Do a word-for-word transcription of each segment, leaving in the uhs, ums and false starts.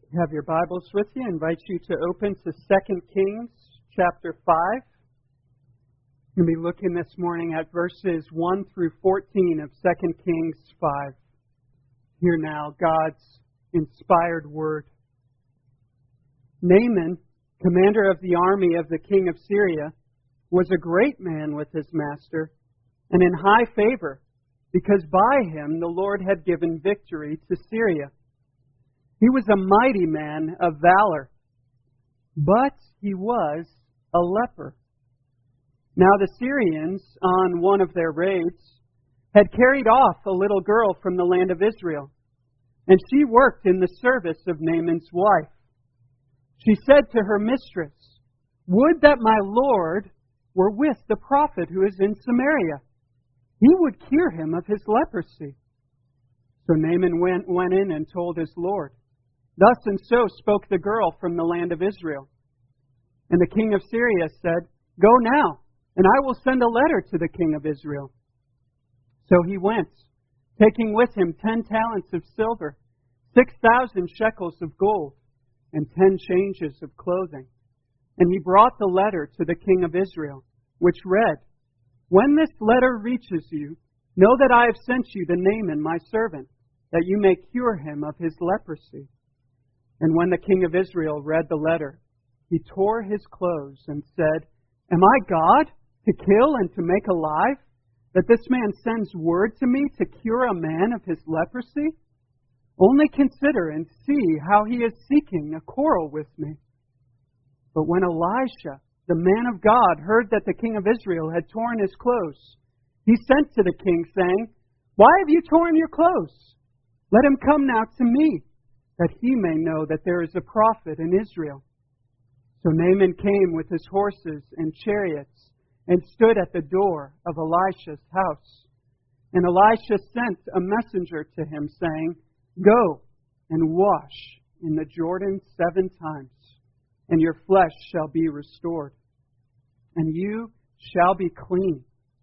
You have your Bibles with you. I invite you to open to Second Kings chapter five. We'll be looking this morning at verses one through fourteen of Second Kings five. Hear now God's inspired word. Naaman, commander of the army of the king of Syria, was a great man with his master and in high favor, because by him the Lord had given victory to Syria. He was a mighty man of valor, but he was a leper. Now the Syrians, on one of their raids, had carried off a little girl from the land of Israel, and she worked in the service of Naaman's wife. She said to her mistress, "Would that my Lord were with the prophet who is in Samaria. He would cure him of his leprosy." So Naaman went, went in and told his Lord. Thus and so spoke the girl from the land of Israel. And the king of Syria said, "Go now, and I will send a letter to the king of Israel." So he went, taking with him ten talents of silver, six thousand shekels of gold, and ten changes of clothing. And he brought the letter to the king of Israel, which read, "When this letter reaches you, know that I have sent you to Naaman my servant, that you may cure him of his leprosy." And when the king of Israel read the letter, he tore his clothes and said, "Am I God to kill and to make alive, that this man sends word to me to cure a man of his leprosy? Only consider and see how he is seeking a quarrel with me." But when Elisha, the man of God, heard that the king of Israel had torn his clothes, he sent to the king, saying, "Why have you torn your clothes? Let him come now to me, that he may know that there is a prophet in Israel." So Naaman came with his horses and chariots and stood at the door of Elisha's house. And Elisha sent a messenger to him, saying, "Go and wash in the Jordan seven times, and your flesh shall be restored, and you shall be clean."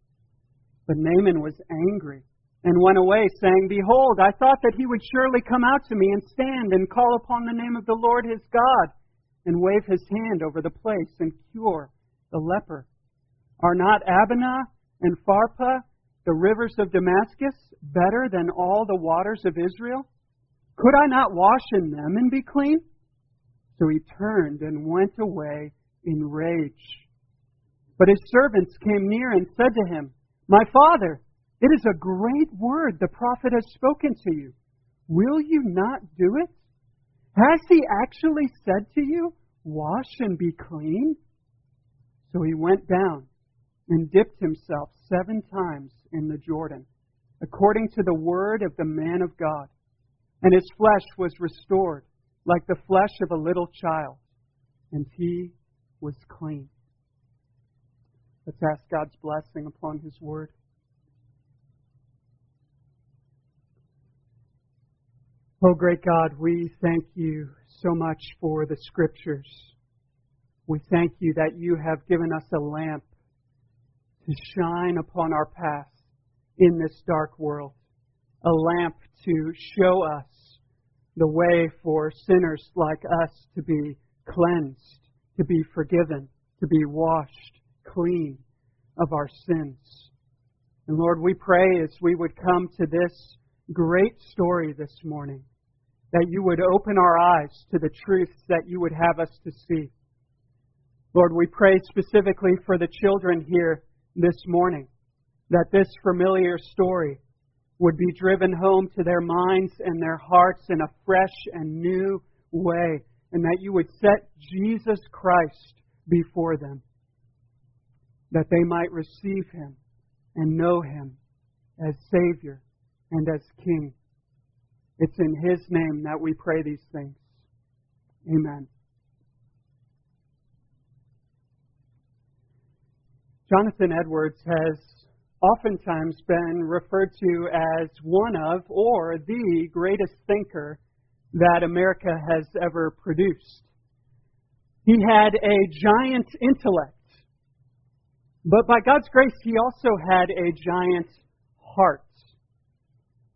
But Naaman was angry and went away, saying, "Behold, I thought that he would surely come out to me and stand and call upon the name of the Lord his God, and wave his hand over the place and cure the leper. Are not Abana and Pharpar, the rivers of Damascus, better than all the waters of Israel? Could I not wash in them and be clean?" So he turned and went away in rage. But his servants came near and said to him, "My father, it is a great word the prophet has spoken to you. Will you not do it? Has he actually said to you, 'Wash and be clean'?" So he went down and dipped himself seven times in the Jordan, according to the word of the man of God. And his flesh was restored like the flesh of a little child, and he was clean. Let's ask God's blessing upon his word. Oh, great God, we thank you so much for the Scriptures. We thank you that you have given us a lamp to shine upon our path in this dark world, a lamp to show us the way for sinners like us to be cleansed, to be forgiven, to be washed clean of our sins. And Lord, we pray as we would come to this great story this morning, that you would open our eyes to the truths that you would have us to see. Lord, we pray specifically for the children here this morning, that this familiar story would be driven home to their minds and their hearts in a fresh and new way, and that you would set Jesus Christ before them, that they might receive him and know him as Savior and as King. It's in his name that we pray these things. Amen. Jonathan Edwards has oftentimes been referred to as one of, or the greatest thinker that America has ever produced. He had a giant intellect, but by God's grace, he also had a giant heart.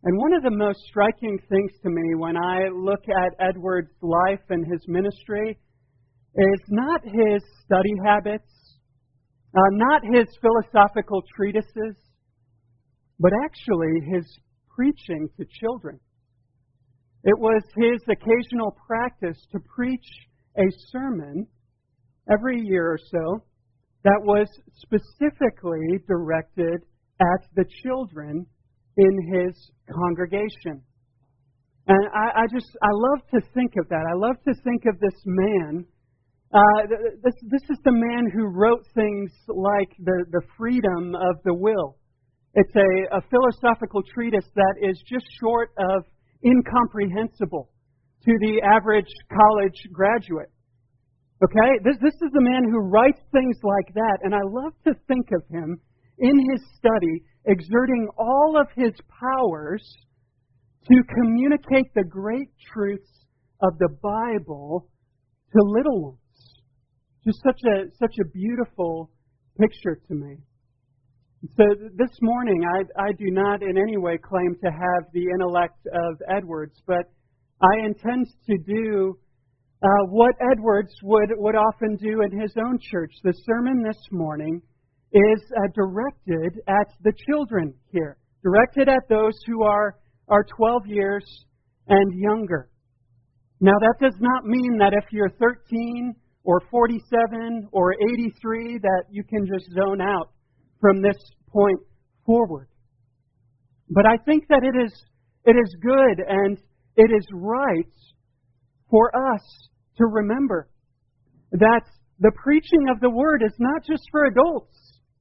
And one of the most striking things to me when I look at Edward's life and his ministry is not his study habits, uh, not his philosophical treatises, but actually his preaching to children. It was his occasional practice to preach a sermon every year or so that was specifically directed at the children in his congregation. And I, I just, I love to think of that. I love to think of this man. Uh, this, this is the man who wrote things like the, the freedom of the will. It's a, a philosophical treatise that is just short of incomprehensible to the average college graduate. Okay? This, this is the man who writes things like that, and I love to think of him in his study exerting all of his powers to communicate the great truths of the Bible to little ones. Just such a such a beautiful picture to me. So this morning, I, I do not in any way claim to have the intellect of Edwards, but I intend to do uh, what Edwards would, would often do in his own church. The sermon this morning is uh, directed at the children here, directed at those who are, are twelve years and younger. Now, that does not mean that if you're thirteen or forty-seven or eighty-three that you can just zone out from this point forward. But I think that it is it is good and it is right for us to remember that the preaching of the Word is not just for adults.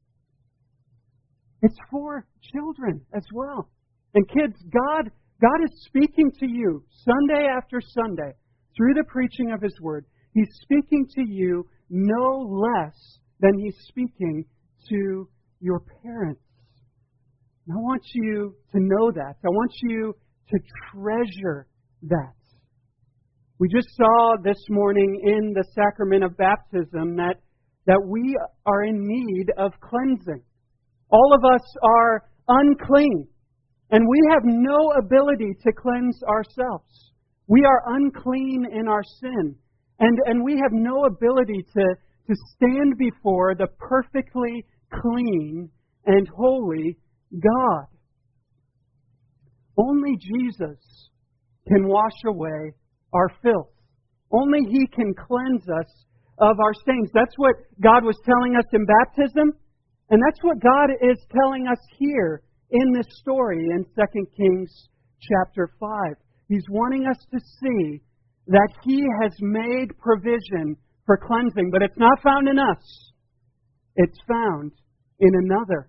It's for children as well. And kids, God, God is speaking to you Sunday after Sunday through the preaching of His Word. He's speaking to you no less than He's speaking to your parents. And I want you to know that. I want you to treasure that. We just saw this morning in the sacrament of baptism that, that we are in need of cleansing. All of us are unclean, and we have no ability to cleanse ourselves. We are unclean in our sin, and, and we have no ability to, to stand before the perfectly clean and holy God. Only Jesus can wash away our filth. Only He can cleanse us of our stains. That's what God was telling us in baptism, and that's what God is telling us here in this story in Second Kings chapter five. He's wanting us to see that He has made provision for cleansing, but it's not found in us. It's found in another.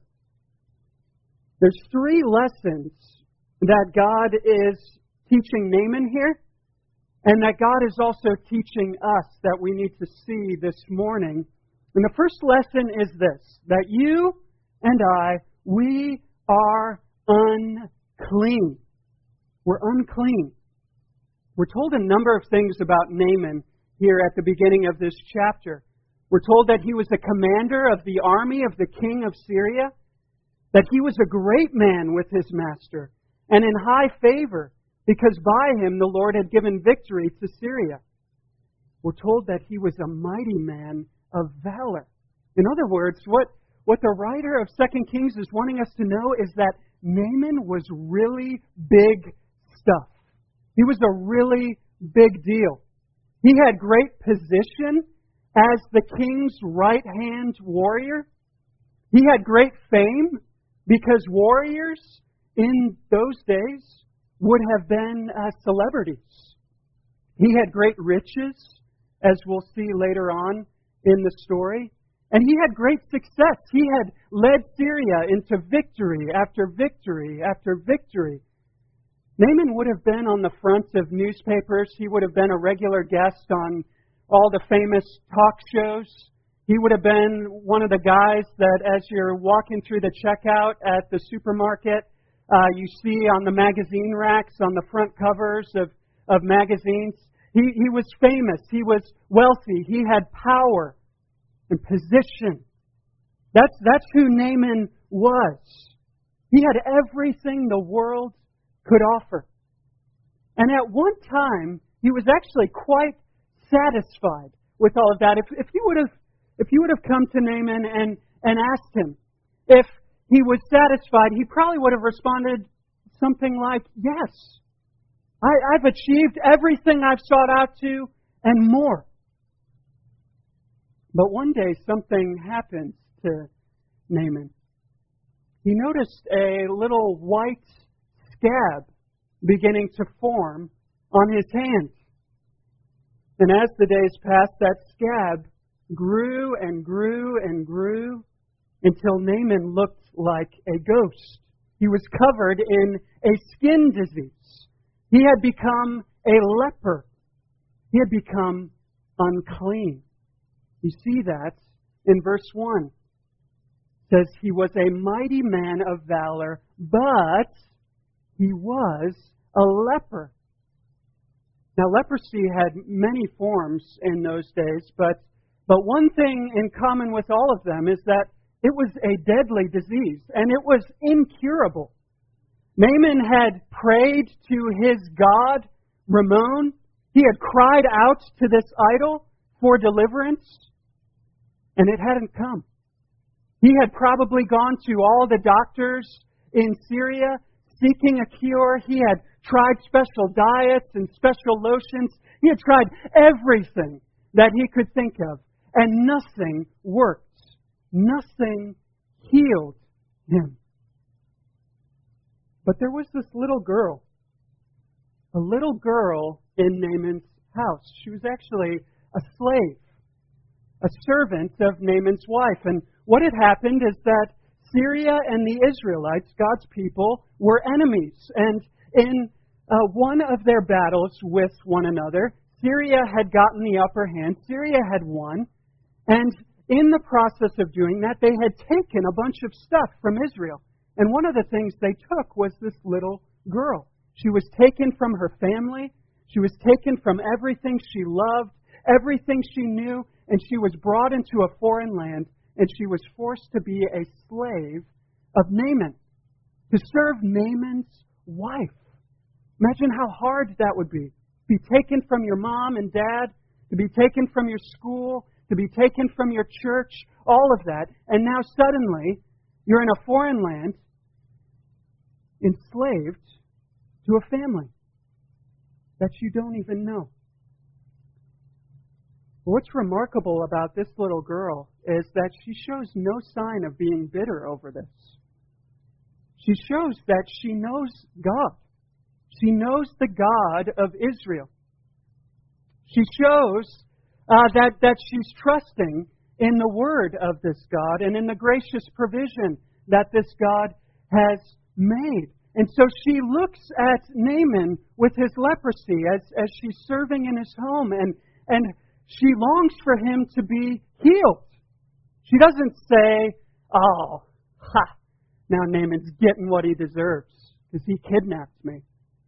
There's three lessons that God is teaching Naaman here, and that God is also teaching us that we need to see this morning. And the first lesson is this, that you and I, we are unclean. We're unclean. We're told a number of things about Naaman here at the beginning of this chapter. We're told that he was the commander of the army of the king of Syria, that he was a great man with his master, and in high favor, because by him the Lord had given victory to Syria. We're told that he was a mighty man of valor. In other words, what, what the writer of Second Kings is wanting us to know is that Naaman was really big stuff. He was a really big deal. He had great position as the king's right-hand warrior. He had great fame because warriors in those days would have been uh, celebrities. He had great riches, as we'll see later on in the story. And he had great success. He had led Syria into victory after victory after victory. Naaman would have been on the front of newspapers. He would have been a regular guest on all the famous talk shows. He would have been one of the guys that as you're walking through the checkout at the supermarket, uh, you see on the magazine racks, on the front covers of, of magazines. He, he was famous. He was wealthy. He had power and position. That's, that's who Naaman was. He had everything the world could offer. And at one time, he was actually quite satisfied with all of that. If, if you would have, if you would have come to Naaman and, and asked him if he was satisfied, he probably would have responded something like, yes, I, I've achieved everything I've sought out to and more. But one day something happens to Naaman. He noticed a little white scab beginning to form on his hand. And as the days passed, that scab grew and grew and grew until Naaman looked like a ghost. He was covered in a skin disease. He had become a leper. He had become unclean. You see that in verse one. It says, he was a mighty man of valor, but he was a leper. Now, leprosy had many forms in those days, but, but one thing in common with all of them is that it was a deadly disease, and it was incurable. Naaman had prayed to his god, Ramon. He had cried out to this idol for deliverance, and it hadn't come. He had probably gone to all the doctors in Syria seeking a cure. He had tried special diets and special lotions. He had tried everything that he could think of, and nothing worked. Nothing healed him. But there was this little girl, a little girl in Naaman's house. She was actually a slave, a servant of Naaman's wife. And what had happened is that Syria and the Israelites, God's people, were enemies. And in uh, one of their battles with one another, Syria had gotten the upper hand. Syria had won. And in the process of doing that, they had taken a bunch of stuff from Israel. And one of the things they took was this little girl. She was taken from her family. She was taken from everything she loved, everything she knew, and she was brought into a foreign land, and she was forced to be a slave of Naaman, to serve Naaman's wife. Imagine how hard that would be. To be taken from your mom and dad, to be taken from your school, to be taken from your church, all of that, and now suddenly you're in a foreign land, enslaved to a family that you don't even know. But what's remarkable about this little girl is that she shows no sign of being bitter over this. She shows that she knows God. She knows the God of Israel. She shows uh, that, that she's trusting in the word of this God and in the gracious provision that this God has made. And so she looks at Naaman with his leprosy as, as she's serving in his home, and, and she longs for him to be healed. She doesn't say, oh, ha, now Naaman's getting what he deserves because he kidnapped me.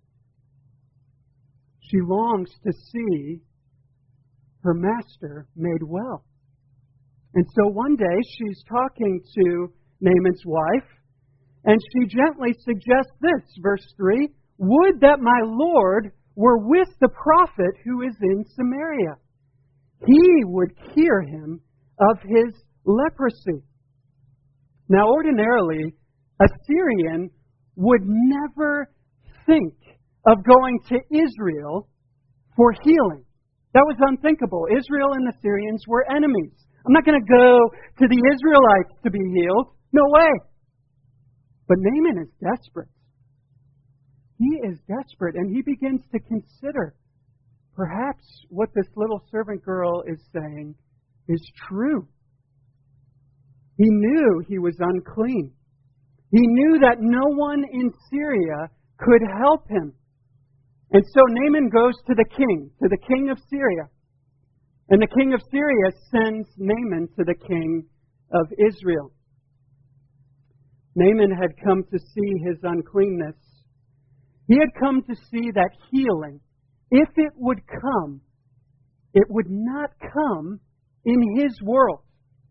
She longs to see her master made well. And so one day she's talking to Naaman's wife, and she gently suggests this, verse three, would that my Lord were with the prophet who is in Samaria. He would cure him of his leprosy. Now, ordinarily, a Syrian would never think of going to Israel for healing. That was unthinkable. Israel and the Syrians were enemies. I'm not going to go to the Israelites to be healed. No way. But Naaman is desperate. He is desperate, and he begins to consider perhaps what this little servant girl is saying is true. He knew he was unclean. He knew that no one in Syria could help him. And so Naaman goes to the king, to the king of Syria. And the king of Syria sends Naaman to the king of Israel. Naaman had come to see his uncleanness. He had come to see that healing, if it would come, it would not come in his world.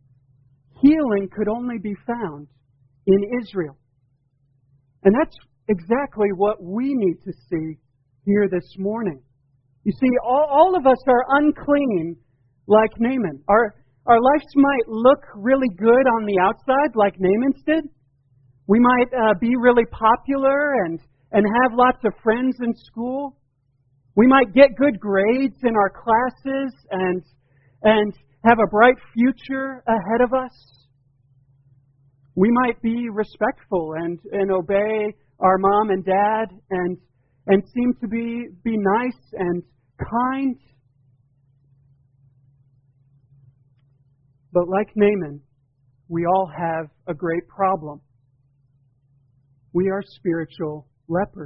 Healing could only be found in Israel. And that's exactly what we need to see here this morning. You see, all, all of us are unclean like Naaman. Our, our lives might look really good on the outside like Naaman's did. We might uh, be really popular and, and have lots of friends in school. We might get good grades in our classes and, and have a bright future ahead of us. We might be respectful and, and obey our mom and dad and and seem to be, be nice and kind. But like Naaman, we all have a great problem. We are spiritual lepers.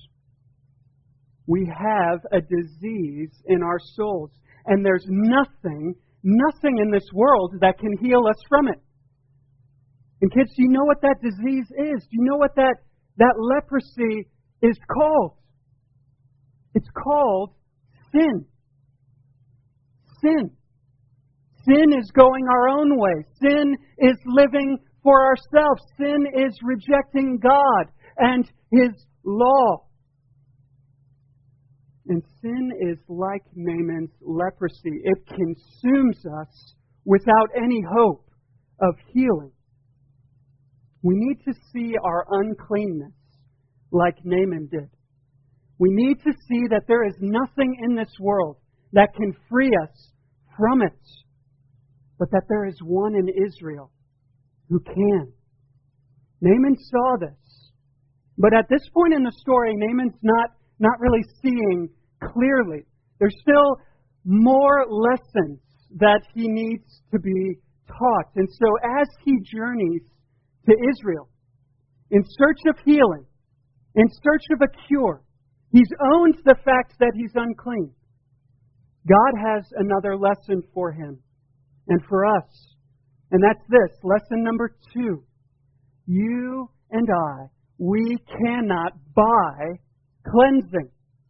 We have a disease in our souls, and there's nothing, nothing in this world that can heal us from it. And kids, do you know what that disease is? Do you know what that, that leprosy is called? It's called sin. Sin. Sin is going our own way. Sin is living for ourselves. Sin is rejecting God and His law. And sin is like Naaman's leprosy. It consumes us without any hope of healing. We need to see our uncleanness like Naaman did. We need to see that there is nothing in this world that can free us from it, but that there is one in Israel who can. Naaman saw this. But at this point in the story, Naaman's not, not really seeing clearly. There's still more lessons that he needs to be taught. And so as he journeys to Israel in search of healing, in search of a cure, he's owned the fact that he's unclean. God has another lesson for him and for us. And that's this, lesson number two. You and I, we cannot buy cleansing.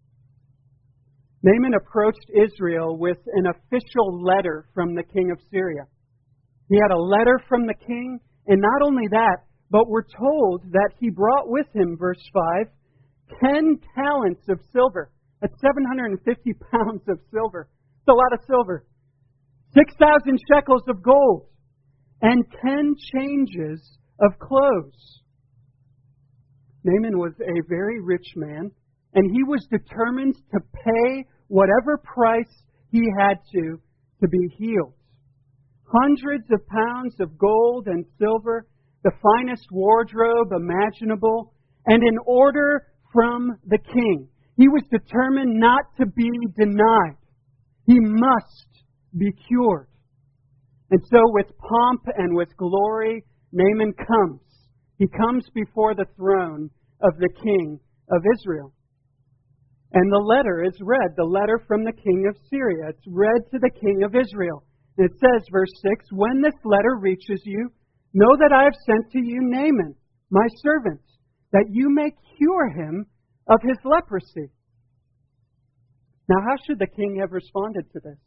Naaman approached Israel with an official letter from the king of Syria. He had a letter from the king, and not only that, but we're told that he brought with him, verse five, ten talents of silver. That's seven hundred fifty pounds of silver. It's a lot of silver. six thousand shekels of gold. And ten changes of clothes. Naaman was a very rich man, and he was determined to pay whatever price he had to to be healed. Hundreds of pounds of gold and silver, the finest wardrobe imaginable, and an order from the king. He was determined not to be denied. He must be cured. And so with pomp and with glory, Naaman comes. He comes before the throne of the king of Israel. And the letter is read, the letter from the king of Syria. It's read to the king of Israel. And it says, verse six, when this letter reaches you, know that I have sent to you Naaman, my servant, that you may cure him of his leprosy. Now, how should the king have responded to this?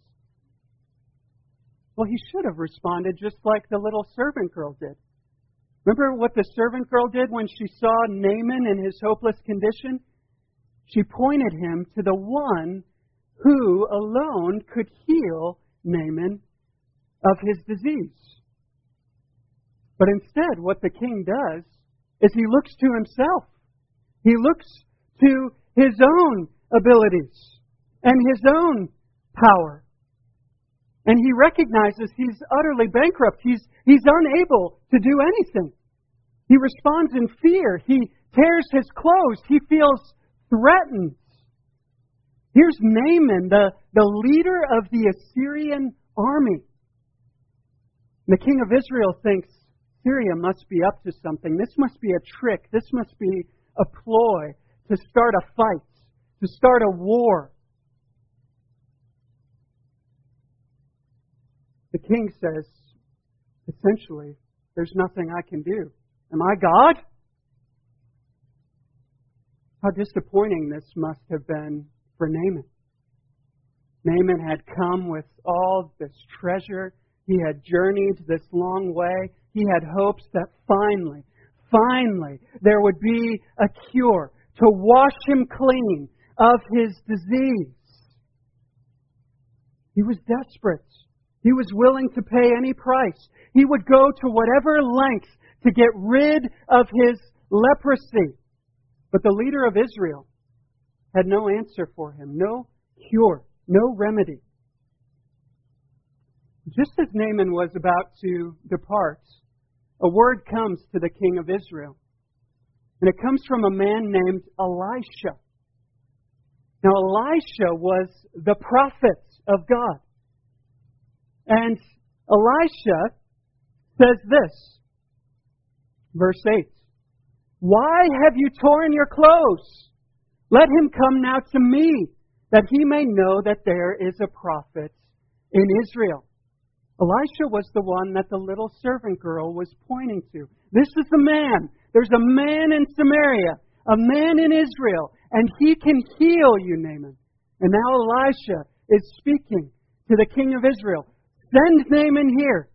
Well, he should have responded just like the little servant girl did. Remember what the servant girl did when she saw Naaman in his hopeless condition? She pointed him to the one who alone could heal Naaman of his disease. But instead, what the king does is he looks to himself. He looks to his own abilities and his own power. And he recognizes he's utterly bankrupt. He's, he's unable to do anything. He responds in fear. He tears his clothes. He feels threatened. Here's Naaman, the, the leader of the Assyrian army. The king of Israel thinks Syria must be up to something. This must be a trick. This must be a ploy to start a fight, to start a war. The king says, essentially, there's nothing I can do. Am I God? How disappointing this must have been for Naaman. Naaman had come with all this treasure. He had journeyed this long way. He had hopes that finally, finally there would be a cure to wash him clean of his disease. He was desperate. He was willing to pay any price. He would go to whatever lengths to get rid of his leprosy. But the leader of Israel had no answer for him, no cure, no remedy. Just as Naaman was about to depart, a word comes to the king of Israel. And it comes from a man named Elisha. Now, Elisha was the prophet of God. And Elisha says this, verse eight, "Why have you torn your clothes? Let him come now to me, that he may know that there is a prophet in Israel." Elisha was the one that the little servant girl was pointing to. This is the man. There's a man in Samaria, a man in Israel, and he can heal you, Naaman. And now Elisha is speaking to the king of Israel. Send Naaman here.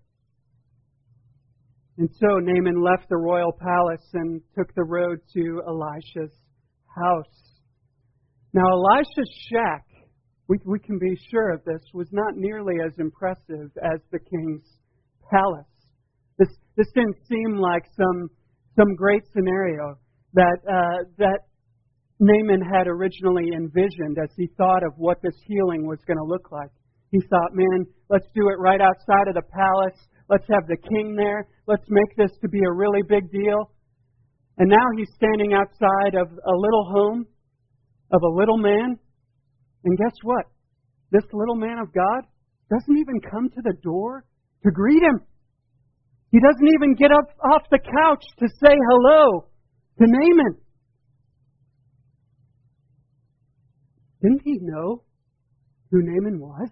And so Naaman left the royal palace and took the road to Elisha's house. Now Elisha's shack, we, we can be sure of this, was not nearly as impressive as the king's palace. This, this didn't seem like some, some great scenario that, uh, that Naaman had originally envisioned as he thought of what this healing was going to look like. He thought, man, let's do it right outside of the palace. Let's have the king there. Let's make this to be a really big deal. And now he's standing outside of a little home of a little man. And guess what? This little man of God doesn't even come to the door to greet him. He doesn't even get up off the couch to say hello to Naaman. Didn't he know who Naaman was?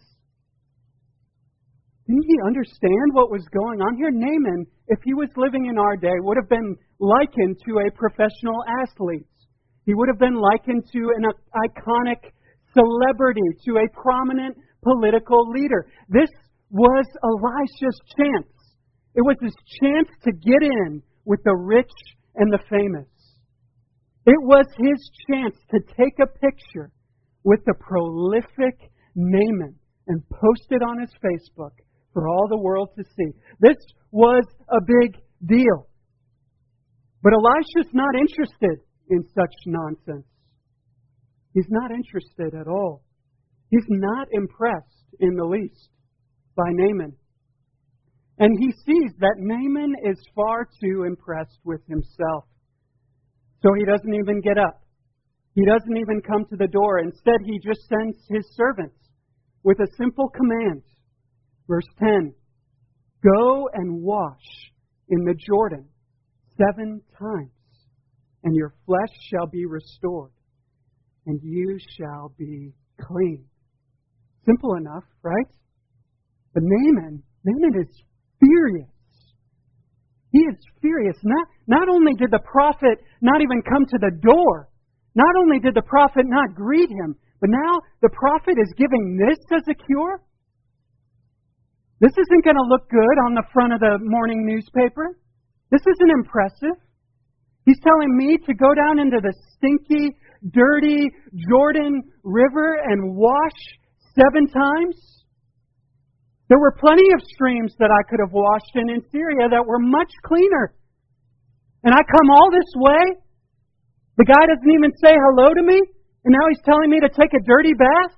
Didn't he understand what was going on here? Naaman, if he was living in our day, would have been likened to a professional athlete. He would have been likened to an iconic celebrity, to a prominent political leader. This was Elisha's chance. It was his chance to get in with the rich and the famous. It was his chance to take a picture with the prolific Naaman and post it on his Facebook for all the world to see. This was a big deal. But Elisha's not interested in such nonsense. He's not interested at all. He's not impressed in the least by Naaman. And he sees that Naaman is far too impressed with himself. So he doesn't even get up. He doesn't even come to the door. Instead, he just sends his servants with a simple command. Verse ten, "Go and wash in the Jordan seven times, and your flesh shall be restored, and you shall be clean." Simple enough, right? But Naaman, Naaman is furious. He is furious. Not, not only did the prophet not even come to the door, not only did the prophet not greet him, but now the prophet is giving this as a cure? This isn't going to look good on the front of the morning newspaper. This isn't impressive. He's telling me to go down into the stinky, dirty Jordan River and wash seven times? There were plenty of streams that I could have washed in in Syria that were much cleaner. And I come all this way? The guy doesn't even say hello to me? And now he's telling me to take a dirty bath?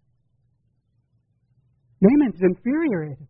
Naaman's infuriated.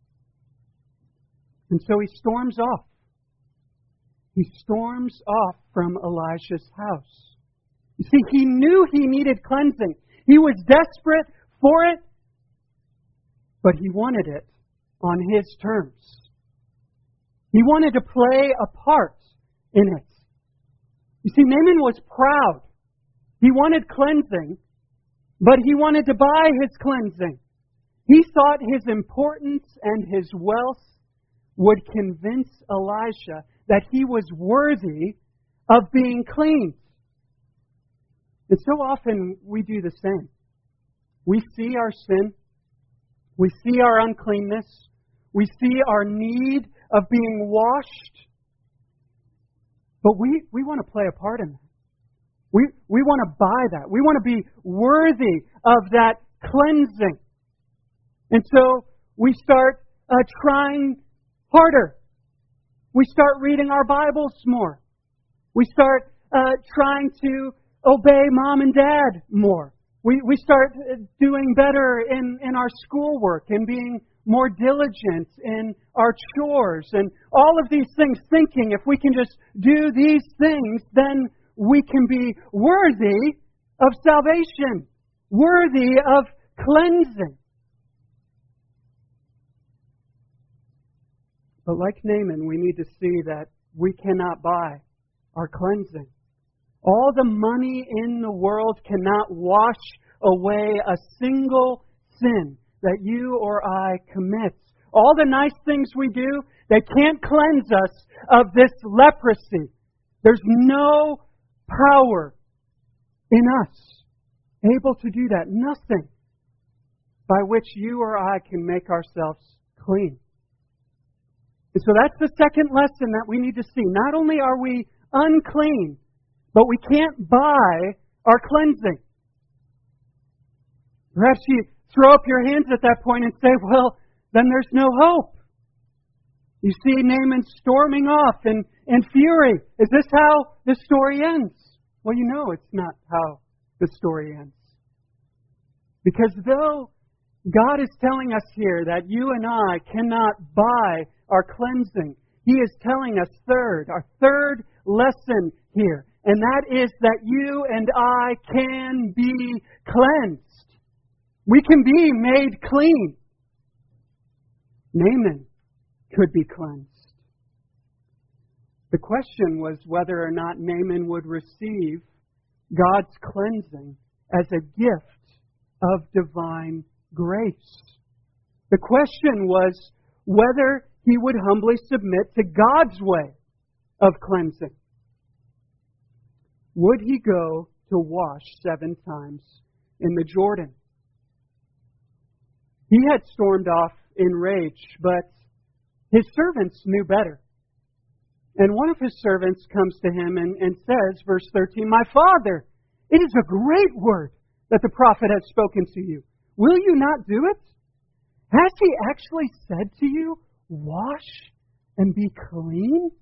And so he storms off. He storms off from Elisha's house. You see, he knew he needed cleansing. He was desperate for it, but he wanted it on his terms. He wanted to play a part in it. You see, Naaman was proud. He wanted cleansing, but he wanted to buy his cleansing. He thought his importance and his wealth would convince Elisha that he was worthy of being cleansed. And so often we do the same. We see our sin. We see our uncleanness. We see our need of being washed. But we, we want to play a part in that. We, we want to buy that. We want to be worthy of that cleansing. And so we start uh, trying harder. We start reading our Bibles more. We start uh, trying to obey mom and dad more. We we start doing better in, in our schoolwork and being more diligent in our chores and all of these things, thinking if we can just do these things, then we can be worthy of salvation, worthy of cleansing. But like Naaman, we need to see that we cannot buy our cleansing. All the money in the world cannot wash away a single sin that you or I commit. All the nice things we do, they can't cleanse us of this leprosy. There's no power in us able to do that. Nothing by which you or I can make ourselves clean. And so that's the second lesson that we need to see. Not only are we unclean, but we can't buy our cleansing. Perhaps you throw up your hands at that point and say, well, then there's no hope. You see Naaman storming off in, in fury. Is this how the story ends? Well, you know it's not how the story ends. Because though God is telling us here that you and I cannot buy our cleansing, He is telling us third, our third lesson here. And that is that you and I can be cleansed. We can be made clean. Naaman could be cleansed. The question was whether or not Naaman would receive God's cleansing as a gift of divine grace. The question was whether he would humbly submit to God's way of cleansing. Would he go to wash seven times in the Jordan? He had stormed off in rage, but his servants knew better. And one of his servants comes to him and, and says, verse thirteen, "My father, it is a great word that the prophet has spoken to you. Will you not do it? Has he actually said to you, wash and be clean?"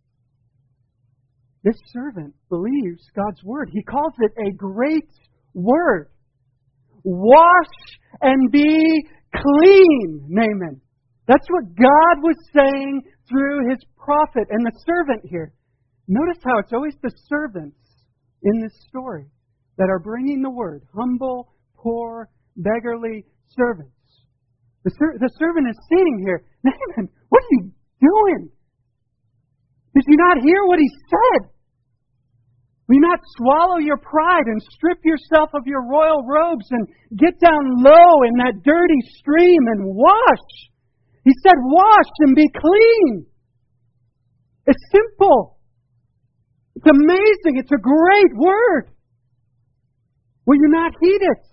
This servant believes God's word. He calls it a great word. Wash and be clean, Naaman. That's what God was saying through His prophet and the servant here. Notice how it's always the servants in this story that are bringing the word. Humble, poor, beggarly servants. The, ser- the servant is sitting here. Naaman, what are you doing? Did you not hear what he said? Will you not swallow your pride and strip yourself of your royal robes and get down low in that dirty stream and wash? He said, wash and be clean. It's simple. It's amazing. It's a great word. Will you not heed it?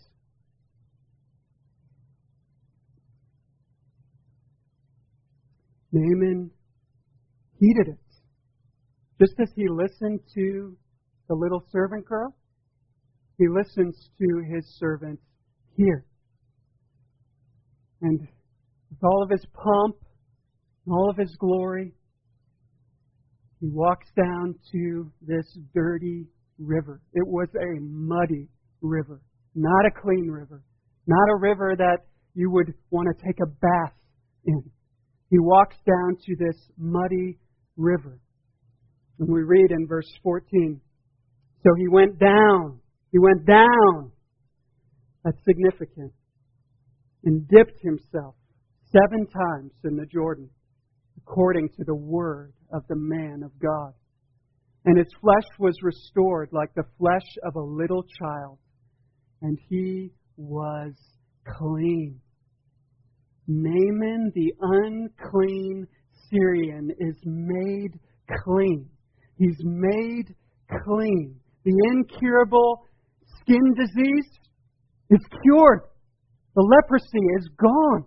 Naaman heeded it. Just as he listened to the little servant girl, he listens to his servant here. And with all of his pomp, and all of his glory, he walks down to this dirty river. It was a muddy river, not a clean river, not a river that you would want to take a bath in. He walks down to this muddy river. And we read in verse fourteen, so he went down, he went down, that's significant, and dipped himself seven times in the Jordan, according to the word of the man of God. And his flesh was restored like the flesh of a little child, and he was clean. Naaman, the unclean Syrian, is made clean. He's made clean. The incurable skin disease is cured. The leprosy is gone.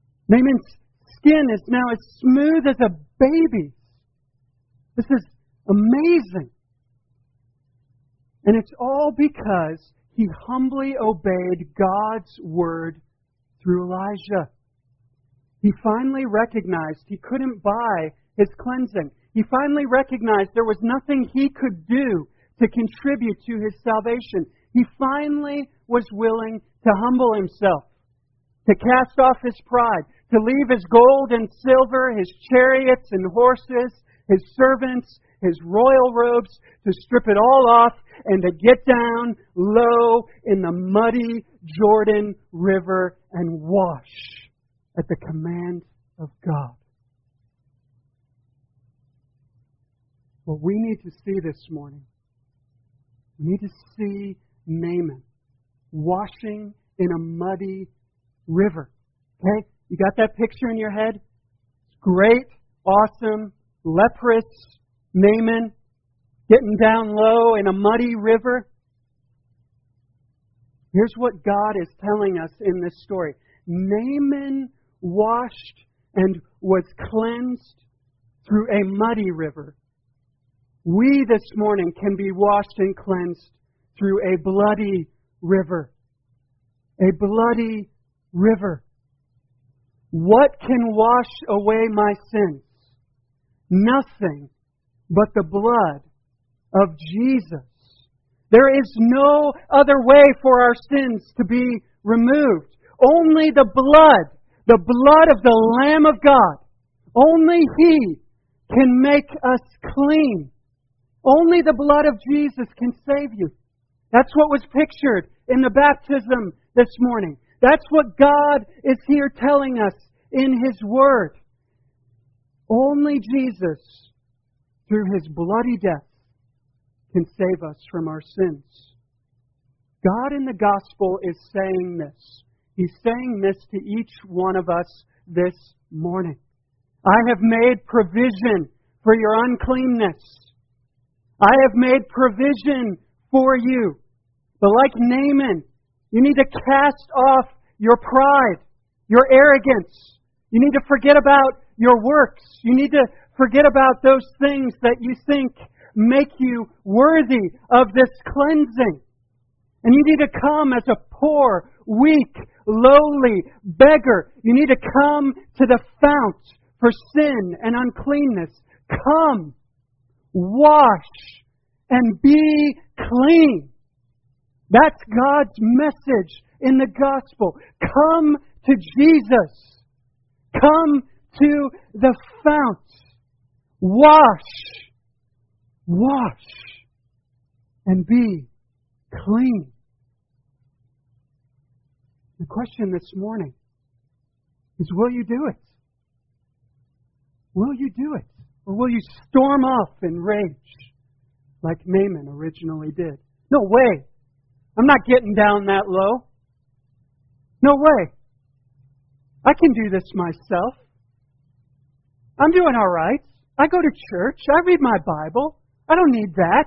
Naaman's skin is now as smooth as a baby's. This is Amazing. And it's all because he humbly obeyed God's word through Elijah. He finally recognized he couldn't buy his cleansing. He finally recognized there was nothing he could do to contribute to his salvation. He finally was willing to humble himself, to cast off his pride, to leave his gold and silver, his chariots and horses, his servants, his royal robes, to strip it all off and to get down low in the muddy Jordan River and wash at the command of God. What we need to see this morning, we need to see Naaman washing in a muddy river. Okay? You got that picture in your head? Great, awesome, leprous Naaman getting down low in a muddy river. Here's what God is telling us in this story. Naaman washed and was cleansed through a muddy river. We this morning can be washed and cleansed through a bloody river. A bloody river. What can wash away my sins? Nothing but the blood of Jesus. There is no other way for our sins to be removed. Only the blood, the blood of the Lamb of God. Only He can make us clean. Only the blood of Jesus can save you. That's what was pictured in the baptism this morning. That's what God is here telling us in His Word. Only Jesus, through His bloody death, can save us from our sins. God in the gospel is saying this. He's saying this to each one of us this morning. I have made provision for your uncleanness. I have made provision for you. But like Naaman, you need to cast off your pride, your arrogance. You need to forget about your works. You need to forget about those things that you think make you worthy of this cleansing. And you need to come as a poor, weak, lowly beggar. You need to come to the fount for sin and uncleanness. Come, wash, and be clean. That's God's message in the gospel. Come to Jesus. Come to the fount. Wash. Wash. And be clean. The question this morning is, will you do it? Will you do it? Or will you storm off in rage like Naaman originally did? No way. I'm not getting down that low. No way. I can do this myself. I'm doing all right. I go to church. I read my Bible. I don't need that.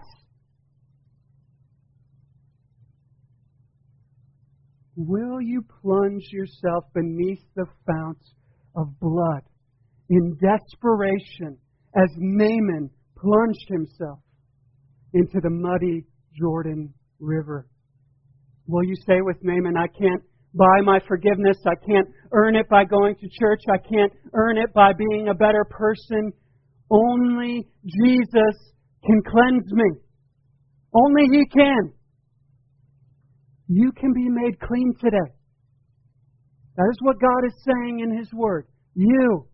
Will you plunge yourself beneath the fount of blood in desperation as Naaman plunged himself into the muddy Jordan River? Will you say with Naaman, I can't buy my forgiveness. I can't earn it by going to church. I can't earn it by being a better person. Only Jesus can cleanse me. Only He can. You can be made clean today. That is what God is saying in His Word. You.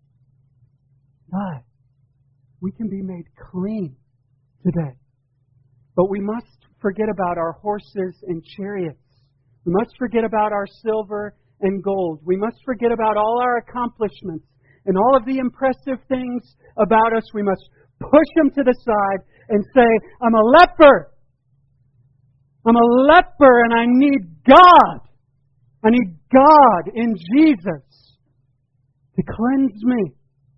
But we can be made clean today. But we must forget about our horses and chariots. We must forget about our silver and gold. We must forget about all our accomplishments and all of the impressive things about us. We must push them to the side and say, I'm a leper. I'm a leper and I need God. I need God in Jesus to cleanse me.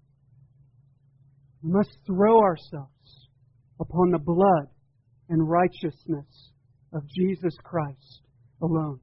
We must throw ourselves upon the blood and righteousness of Jesus Christ alone.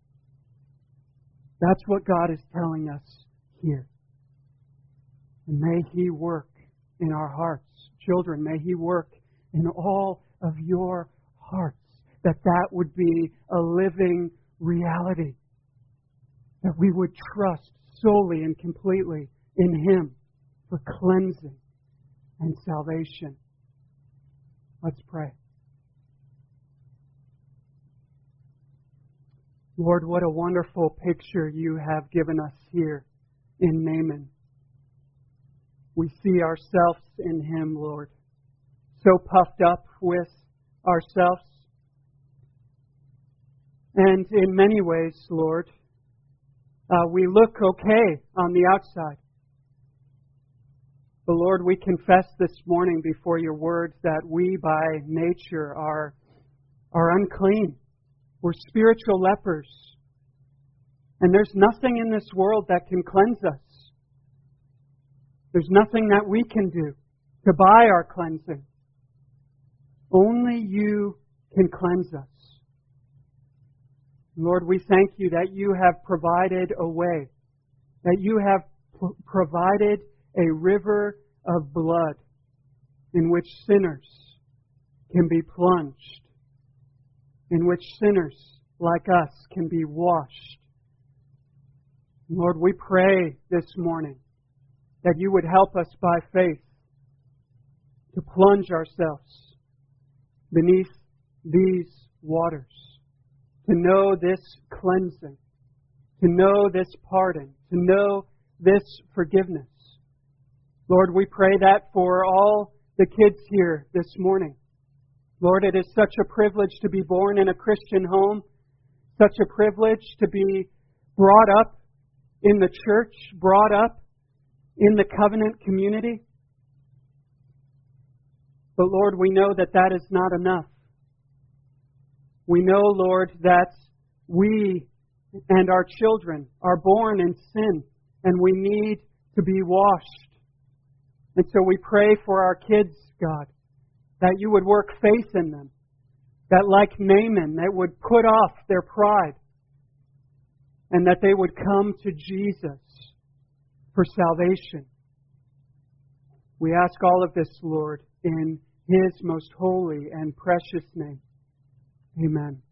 That's what God is telling us here. And may He work in our hearts. Children, may He work in all of your hearts, that that would be a living reality, that we would trust solely and completely in Him for cleansing and salvation. Let's pray. Lord, what a wonderful picture You have given us here in Naaman. We see ourselves in him, Lord, so puffed up with ourselves. And in many ways, Lord, uh, we look okay on the outside. But Lord, we confess this morning before Your words that we by nature are, are unclean. We're spiritual lepers. And there's nothing in this world that can cleanse us. There's nothing that we can do to buy our cleansing. Only You can cleanse us. Lord, we thank You that You have provided a way, that You have p- provided a river of blood in which sinners can be plunged, in which sinners like us can be washed. Lord, we pray this morning that You would help us by faith to plunge ourselves beneath these waters, to know this cleansing, to know this pardon, to know this forgiveness. Lord, we pray that for all the kids here this morning. Lord, it is such a privilege to be born in a Christian home, such a privilege to be brought up in the church, brought up in the covenant community. But Lord, we know that that is not enough. We know, Lord, that we and our children are born in sin and we need to be washed. And so we pray for our kids, God, that You would work faith in them, that like Naaman, they would put off their pride and that they would come to Jesus for salvation. We ask all of this, Lord, in His most holy and precious name. Amen.